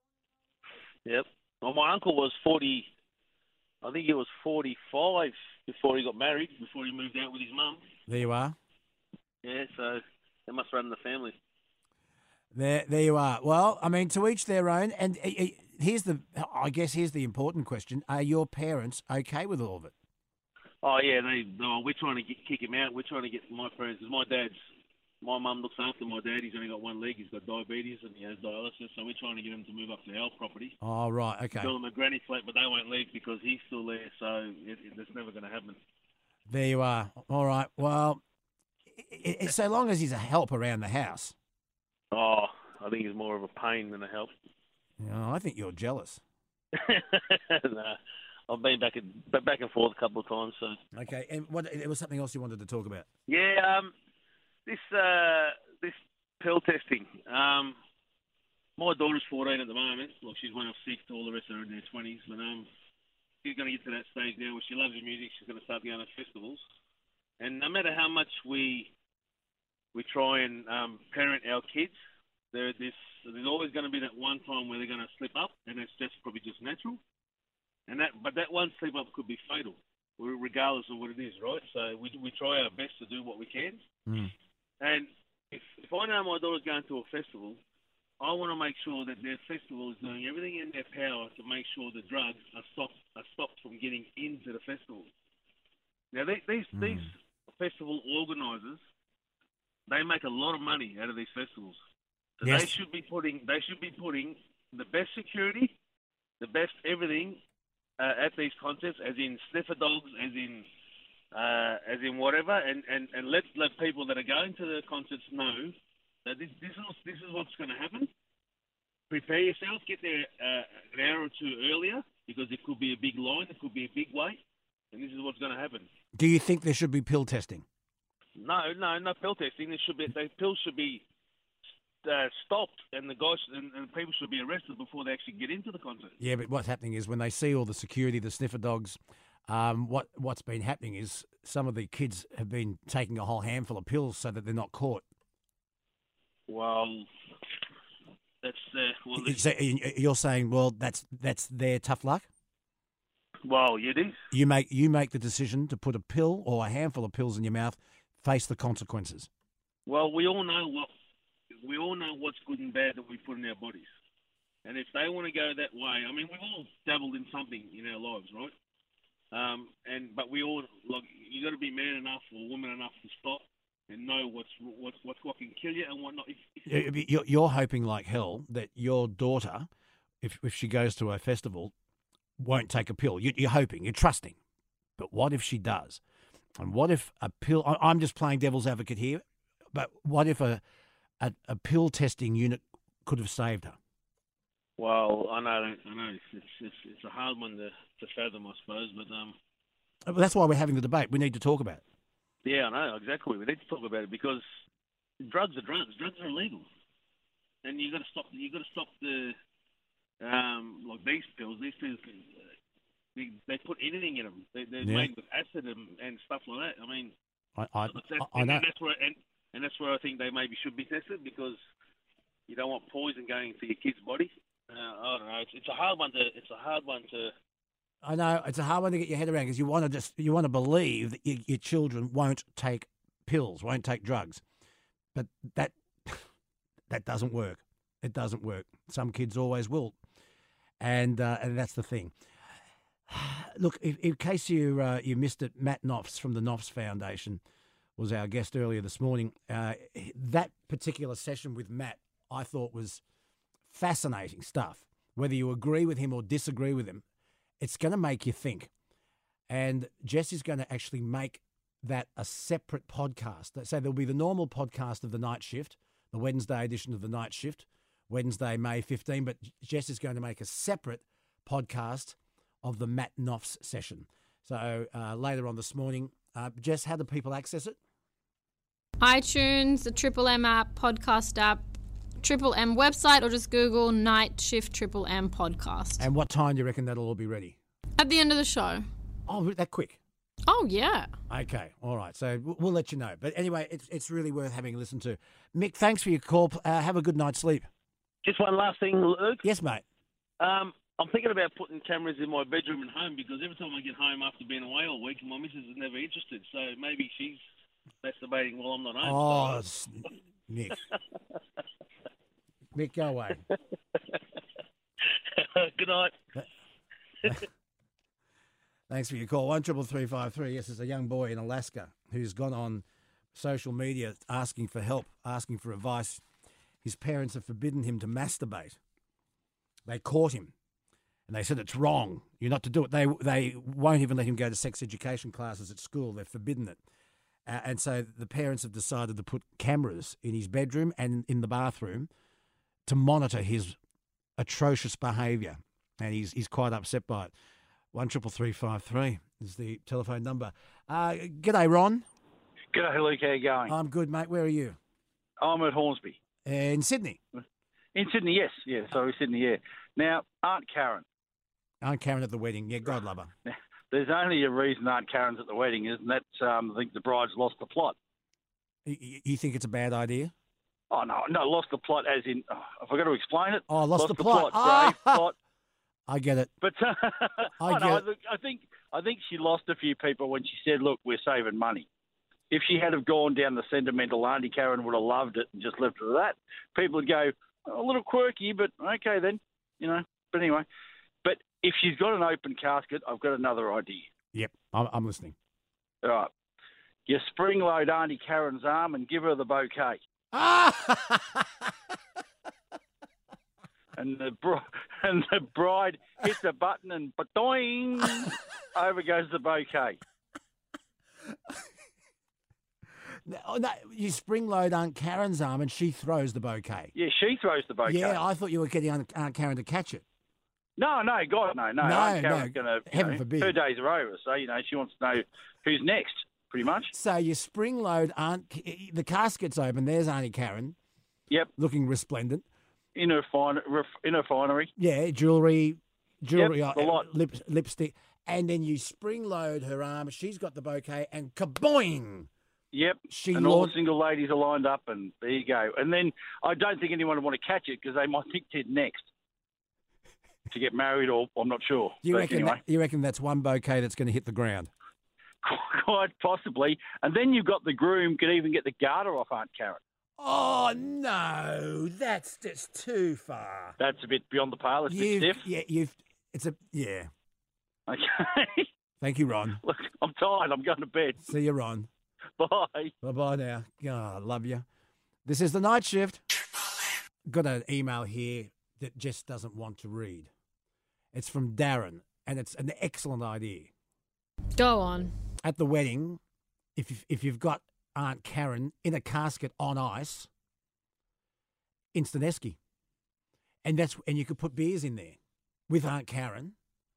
Yep. Well, my uncle was forty. I think he was forty-five before he got married. Before he moved out with his mum.
There you are.
Yeah, so they must run in the family.
There, there you are. Well, I mean, to each their own. And uh, uh, here's the, I guess, here's the important question: are your parents okay with all of it?
Oh yeah, they. No, we're trying to get, kick him out. We're trying to get my parents. 'Cause my dad's. My mum looks after my dad. He's only got one leg. He's got diabetes and he has dialysis. So we're trying to get him to move up to our property.
Oh, right. Okay.
Build him a granny flat, but they won't leave because he's still there. So it, it, it's never going to happen.
There you are. All right. Well, i i so long as he's a help around the house.
Oh, I think he's more of a pain than a help.
You know, I think you're jealous.
Nah, I've been back and back and forth a couple of times. So
Okay. And what? There was something else you wanted to talk about.
yeah, um, this uh, this pill testing. Um, my daughter's fourteen at the moment. Look, she's one of six. All the rest are in their twenties. But um, she's going to get to that stage now where she loves the music. She's going to start going to festivals, and no matter how much we we try and um, parent our kids, there this there's always going to be that one time where they're going to slip up, and it's just probably just natural. And that, but that one slip up could be fatal, regardless of what it is, right? So we we try our best to do what we can.
Mm.
And if if I know my daughter's going to a festival, I want to make sure that their festival is doing everything in their power to make sure the drugs are stopped are stopped from getting into the festival. Now they, these mm. these festival organisers, they make a lot of money out of these festivals. So yes. they should be putting they should be putting the best security, the best everything. Uh, at these concerts, as in sniffer dogs, as in uh, as in whatever, and, and, and let let people that are going to the concerts know that this this is this is what's going to happen. Prepare yourself, get there uh, an hour or two earlier because it could be a big line, it could be a big wait, and this is what's going to happen.
Do you think there should be pill testing?
No, no, no pill testing. There should be the pills should be Uh, stopped, and the guys and, and people should be arrested before they actually get into the concert.
Yeah, but what's happening is when they see all the security, the sniffer dogs, um, what what's been happening is some of the kids have been taking a whole handful of pills so that they're not caught.
Well, that's uh, well,
so you're saying, well, that's that's their tough luck.
Well, it is.
You make you make the decision to put a pill or a handful of pills in your mouth. Face the consequences.
Well, we all know what. We all know what's good and bad that we put in our bodies. And if they want to go that way, I mean, we've all dabbled in something in our lives, right? Um, and but we all, like, you got to be man enough or woman enough to stop and know what's what's, what's what can kill you and what not. If, if,
you're, you're hoping like hell that your daughter, if if she goes to a festival, won't take a pill. You, you're hoping, you're trusting. But what if she does? And what if a pill, I'm just playing devil's advocate here, but what if a A, a pill testing unit could have saved her?
Well, I know, I know, it's it's, it's a hard one to, to fathom, I suppose, but um.
But that's why we're having the debate. We need to talk about it.
Yeah, I know exactly. We need to talk about it because drugs are drugs. Drugs are illegal, and you got to stop. You got to stop the um like these pills. These pills, they, they put anything in them. They, they're yeah. made with acid and, and stuff like that. I mean,
I I,
that's,
I know.
And that's where and. And that's where I think they maybe should be tested because you don't want poison going into your kid's body. Uh, I don't know. It's, it's a hard one to. It's a hard one to.
I know it's a hard one to get your head around because you want to just you want to believe that your, your children won't take pills, won't take drugs, but that that doesn't work. It doesn't work. Some kids always will, and uh, and that's the thing. Look, in, in case you uh, you missed it, Matt Knopfs from the Knopfs Foundation was our guest earlier this morning. Uh, that particular session with Matt, I thought was fascinating stuff. Whether you agree with him or disagree with him, it's going to make you think. And Jess is going to actually make that a separate podcast. So there'll be the normal podcast of the Night Shift, the Wednesday edition of the Night Shift, Wednesday, May fifteenth, but Jess is going to make a separate podcast of the Matt Knopfs session. So uh, later on this morning, Uh, Jess, how do people access it?
iTunes, the Triple M app, podcast app, Triple M website, or just Google Night Shift Triple M podcast.
And what time do you reckon that'll all be ready?
At the end of the show.
Oh, that quick?
Oh, yeah.
Okay, all right. So we'll let you know. But anyway, it's it's really worth having a listen to. Mick, thanks for your call. Uh, have a good night's sleep.
Just one last thing, Luke.
Yes, mate.
Um, I'm thinking about putting cameras in my bedroom and home because every time I get home after being away all week, my missus is never interested. So maybe she's masturbating while I'm not home.
Oh,
so.
Nick. Mick, go away.
Good night.
Thanks for your call. One triple three five three. Yes, there's a young boy in Alaska who's gone on social media asking for help, asking for advice. His parents have forbidden him to masturbate. They caught him. And they said it's wrong. You're not to do it. They they won't even let him go to sex education classes at school. They've forbidden it. Uh, and so the parents have decided to put cameras in his bedroom and in the bathroom to monitor his atrocious behaviour. And he's he's quite upset by it. One triple three five three is the telephone number. Uh, g'day, Ron.
G'day, Luke. How you going?
I'm good, mate. Where are you?
I'm at Hornsby.
In Sydney?
In Sydney, yes. Yeah, sorry, Sydney, yeah. Now, Aunt Karen.
Aunt Karen at the wedding. Yeah, God love her.
There's only a reason Aunt Karen's at the wedding, isn't that? Um, I think the bride's lost the plot.
You, you think it's a bad idea?
Oh, no, no, lost the plot as in, oh, have I got to explain it?
Oh, lost,
lost
the,
the
plot.
plot,
Ah!
grave plot.
I get it.
But uh,
I
I,
get
know,
it.
look, I think I think she lost a few people when she said, "Look, we're saving money." If she had have gone down the sentimental, Auntie Karen would have loved it and just left it at that. People would go, a little quirky, but okay then, you know. But anyway, but if she's got an open casket, I've got another idea.
Yep, I'm, I'm listening.
All right, you spring load Auntie Karen's arm and give her the bouquet.
Ah!
And the bri- and the bride hits a button and ba-doing, over goes the bouquet.
No, no, you spring load Aunt Karen's arm and she throws the bouquet.
Yeah, she throws the bouquet.
Yeah, I thought you were getting Aunt Aunt Karen to catch it.
No, no, God, no, no.
No,
Aunt
no,
Karen's gonna, you
heaven
know,
forbid.
her days are over, so you know she wants to know who's next, pretty much.
So you spring load Aunt, the casket's open. There's Auntie Karen.
Yep,
looking resplendent.
in her fine, in her finery.
Yeah, jewelry, jewelry,
Yep,
uh,
a lot.
lip, lipstick, and then you spring load her arm. She's got the bouquet, and kaboing!
Yep,
She
and all
launched-
the single ladies are lined up, and there you go. And then I don't think anyone would want to catch it because they might think they're next to get married, or I'm not sure.
You
But
reckon?
anyway.
That, you reckon that's one bouquet that's going to hit the ground?
Quite possibly. And then you've got the groom could even get the garter off Aunt Karen.
Oh no, that's just too far.
That's a bit beyond the pale. It's a bit
You've,
stiff.
yeah, you've. It's a yeah.
Okay.
Thank you, Ron.
Look, I'm tired. I'm going to bed.
See you, Ron.
Bye.
Bye bye now. God, I love you. This is the night shift. Got an email here that Jess doesn't want to read. It's from Darren, and it's an excellent idea.
Go on.
At the wedding, if you've, if you've got Aunt Karen in a casket on ice, instant esky, and that's and you could put beers in there with Aunt Karen.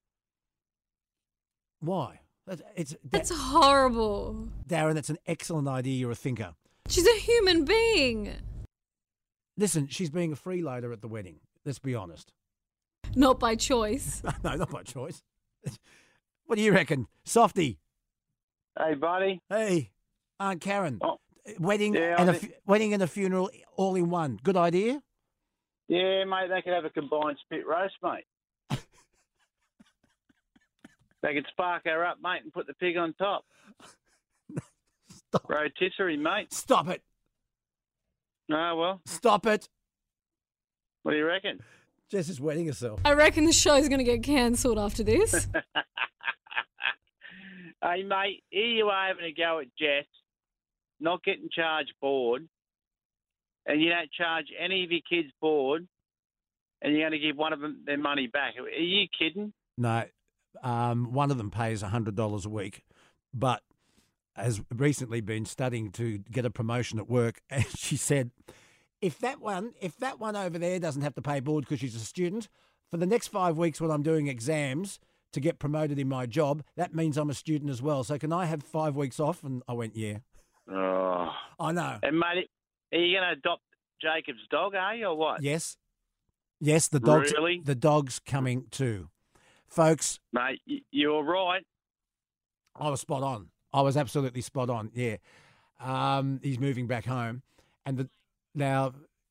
Why? That's, it's
That's horrible.
Darren. That's an excellent idea. You're a thinker.
She's a human being.
Listen, she's being a freeloader at the wedding. Let's be honest.
Not by choice.
No, not by choice. What do you reckon, Softy?
Hey, buddy.
Hey, Aunt Karen.
Oh.
Wedding
Yeah,
and
I
a
think-
fu- wedding and a funeral all in one. Good idea.
Yeah, mate, they could have a combined spit roast, mate. They could spark her up, mate, and put the pig on top.
Stop.
Rotisserie, mate.
Stop it.
Oh, well,
Stop it.
what do you reckon?
Jess is wetting herself.
I reckon the show's going to get cancelled after this.
Hey, mate, here you are having a go at Jess, not getting charged board, and you don't charge any of your kids board, and you're going to give one of them their money back. Are you kidding?
No, um, one of them pays one hundred dollars a week, but has recently been studying to get a promotion at work, and she said, if that one, if that one over there doesn't have to pay board because she's a student, for the next five weeks when I'm doing exams to get promoted in my job, that means I'm a student as well. So can I have five weeks off? And I went, yeah.
Oh.
I know.
And, mate, are you going to adopt Jacob's dog, are you, or what?
Yes. Yes, the dog's,
Really?
the dog's coming too. Folks,
Mate, y- you're right.
I was spot on. I was absolutely spot on, yeah. Um, he's moving back home. And the, now,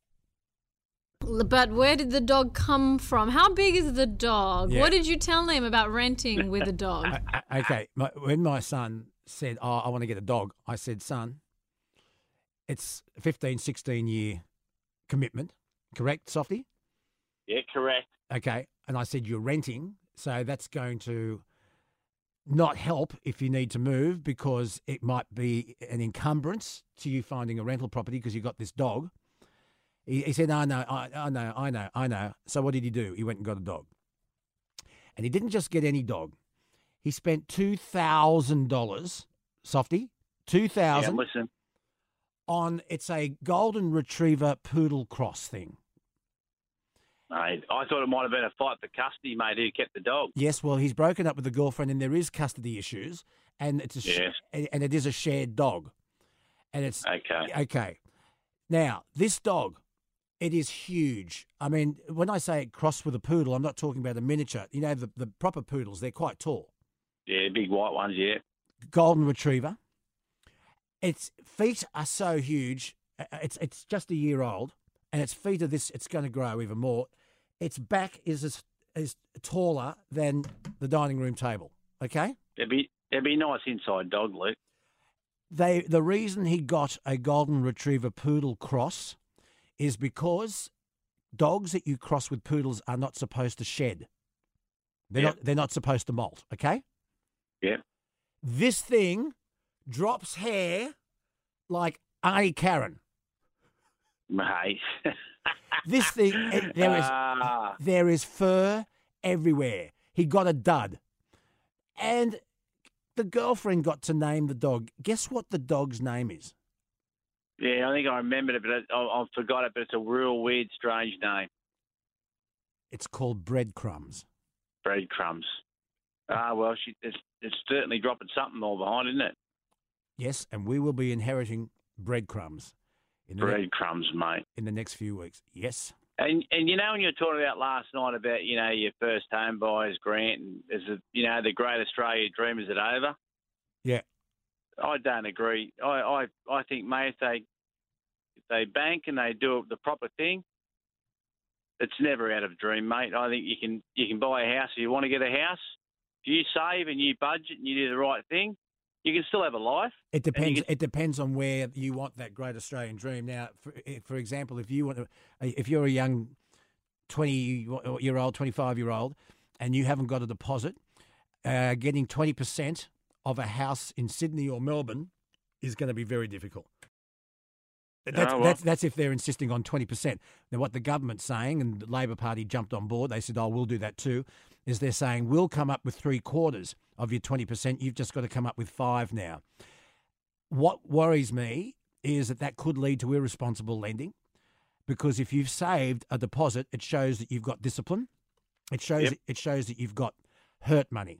But where did the dog come from? How big is the dog?
Yeah.
What did you tell him about renting with a dog?
I- I- okay, my, when my son said, oh, I want to get a dog, I said, son, it's a fifteen, sixteen year commitment, correct, Softy?
Yeah, correct.
Okay, and I said, you're renting, so that's going to not help if you need to move because it might be an encumbrance to you finding a rental property because you've got this dog. He, he said, I know, I, I know, I know, I know. So what did he do? He went and got a dog. And he didn't just get any dog. He spent two thousand dollars, Softy, two thousand
Yeah, listen.
on, it's a golden retriever poodle cross thing.
Mate, I thought it might have been a fight for custody, mate, who kept the dog.
Yes, well, he's broken up with the girlfriend, and there is custody issues, and it's a sh-
Yes.
and and it is a shared dog, and it's
Okay.
okay. Now, this dog, It is huge. I mean, when I say crossed with a poodle, I'm not talking about a miniature. You know, the, the proper poodles, they're quite tall.
Yeah, big white ones, yeah.
Golden retriever. Its feet are so huge. It's it's just a year old, and its feet are this. It's going to grow even more. Its back is as is taller than the dining room table. Okay.
It'd be it'd be a nice inside dog, Luke.
They the reason he got a golden retriever poodle cross is because dogs that you cross with poodles are not supposed to shed. They're
Yep.
not. They're not supposed to molt. Okay.
Yeah.
This thing drops hair like Auntie Karen.
Mate.
This thing, it, there is
Ah.
there is fur everywhere. He got a dud, and the girlfriend got to name the dog. Guess what the dog's name is?
Yeah, I think I remembered it, but I, I forgot it. But it's a real weird, strange name.
It's called Breadcrumbs.
Breadcrumbs. Ah, well, she, it's, it's certainly dropping something more behind, isn't it?
Yes, and we will be inheriting breadcrumbs in the, ne-
Breadcrumbs, mate.
in the next few weeks. Yes.
And and you know when you were talking about last night about you know your first home buyers grant and is it you know the Great Australia Dream, is it over?
Yeah.
I don't agree. I I, I think mate if they if they bank and they do the proper thing, it's never out of dream, mate. I think you can you can buy a house if you want to get a house. If you save and you budget and you do the right thing, you can still have a life.
It depends.
can-
It depends on where you want that great Australian dream. Now, for, for example, if you want to, if you're a young twenty-year-old, twenty-five-year-old, and you haven't got a deposit, uh, getting twenty percent of a house in Sydney or Melbourne is going to be very difficult. That's,
Oh, well.
that's, that's if they're insisting on twenty percent. Now, what the government's saying, and the Labor Party jumped on board, they said, oh, we'll do that too, is they're saying, we'll come up with three quarters of your twenty percent. You've just got to come up with five now. What worries me is that that could lead to irresponsible lending, because if you've saved a deposit, it shows that you've got discipline. It shows
Yep.
it shows that you've got hurt money.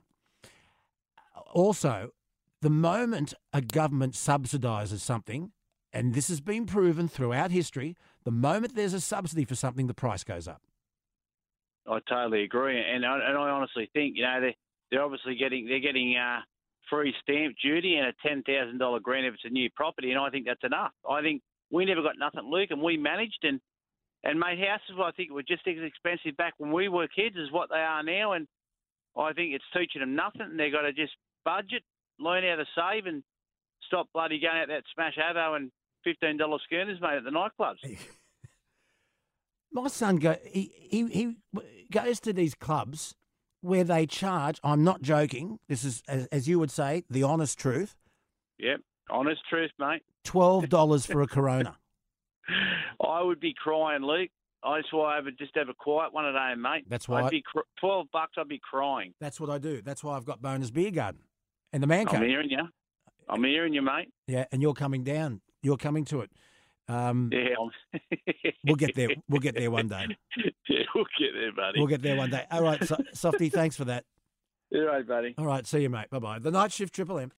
Also, the moment a government subsidises something, and this has been proven throughout history, the moment there's a subsidy for something, the price goes up.
I totally agree, and I, and I honestly think you know they they're obviously getting they're getting uh, free stamp duty and a ten thousand dollar grant if it's a new property, and I think that's enough. I think we never got nothing, Luke, and we managed and and made houses. I think were just as expensive back when we were kids as what they are now, and I think it's teaching them nothing. And they've got to just budget, learn how to save, and stop bloody going out that smash avo and fifteen dollar schooners, mate, at the nightclubs.
My son go he, he he goes to these clubs where they charge. I'm not joking. This is, as, as you would say, the honest truth.
Yep, honest truth, mate.
Twelve dollars for a Corona.
I would be crying, Luke. I just why I would just have a quiet one at home, mate.
That's why
I'd
I-
be cr- twelve bucks. I'd be crying.
That's what I do. That's why I've got Bonus Beer Garden and the Man
I'm
Cave.
hearing you. I'm hearing you, mate.
Yeah, and you're coming down. You're coming to it. Um,
Yeah, I'm...
We'll get there. We'll get there one day.
Yeah, we'll get there, buddy.
We'll get there one day. All right, so, Softy, thanks for that.
All right, buddy.
All right, see you, mate. Bye bye. The Night Shift, Triple M.